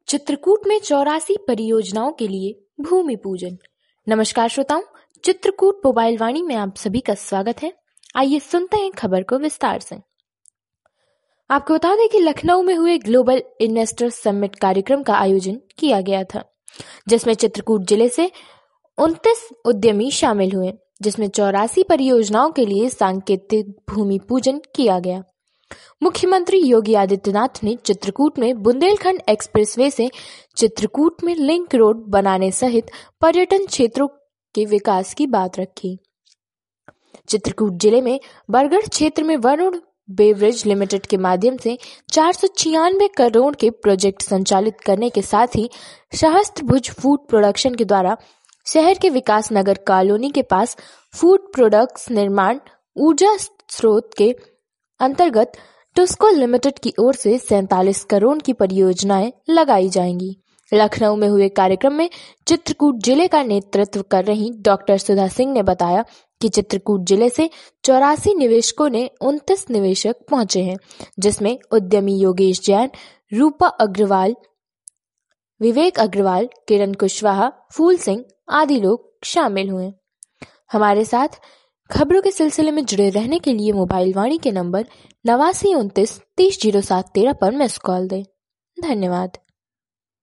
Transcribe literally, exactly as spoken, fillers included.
चित्रकूट में चौरासी परियोजनाओं के लिए भूमि पूजन। नमस्कार श्रोताओं, चित्रकूट मोबाइल वाणी में आप सभी का स्वागत है। आइए सुनते हैं खबर को विस्तार से। आपको बता दें कि लखनऊ में हुए ग्लोबल इन्वेस्टर समिट कार्यक्रम का आयोजन किया गया था, जिसमें चित्रकूट जिले से उनतीस उद्यमी शामिल हुए, जिसमें चौरासी परियोजनाओं के लिए सांकेतिक भूमि पूजन किया गया। मुख्यमंत्री योगी आदित्यनाथ ने चित्रकूट में बुंदेलखंड एक्सप्रेसवे से चित्रकूट में लिंक रोड बनाने सहित पर्यटन क्षेत्रों के विकास की बात रखी। चित्रकूट जिले में बरगढ़ क्षेत्र में वरुण बेवरेज लिमिटेड के माध्यम से चार सौ छियानवे करोड़ के प्रोजेक्ट संचालित करने के साथ ही सहस्त्रभुज फूड प्रोडक्शन के द्वारा शहर के विकास नगर कॉलोनी के पास फूड प्रोडक्ट्स निर्माण ऊर्जा स्रोत के अंतर्गत टुस्को लिमिटेड की ओर से सैंतालीस करोड़ की परियोजनाएं लगाई जाएंगी। लखनऊ में हुए कार्यक्रम में चित्रकूट जिले का नेतृत्व कर रही डॉक्टर सुधा सिंह ने बताया कि चित्रकूट जिले से चौरासी निवेशकों ने उनतीस निवेशक पहुंचे हैं, जिसमें उद्यमी योगेश जैन, रूपा अग्रवाल, विवेक अग्रवाल, किरण कुशवाहा, फूल सिंह आदि लोग शामिल हुए। हमारे साथ खबरों के सिलसिले में जुड़े रहने के लिए मोबाइल वाणी के नंबर नवासी उनतीस तीस जीरो सात तेरह पर मिस कॉल दें। धन्यवाद।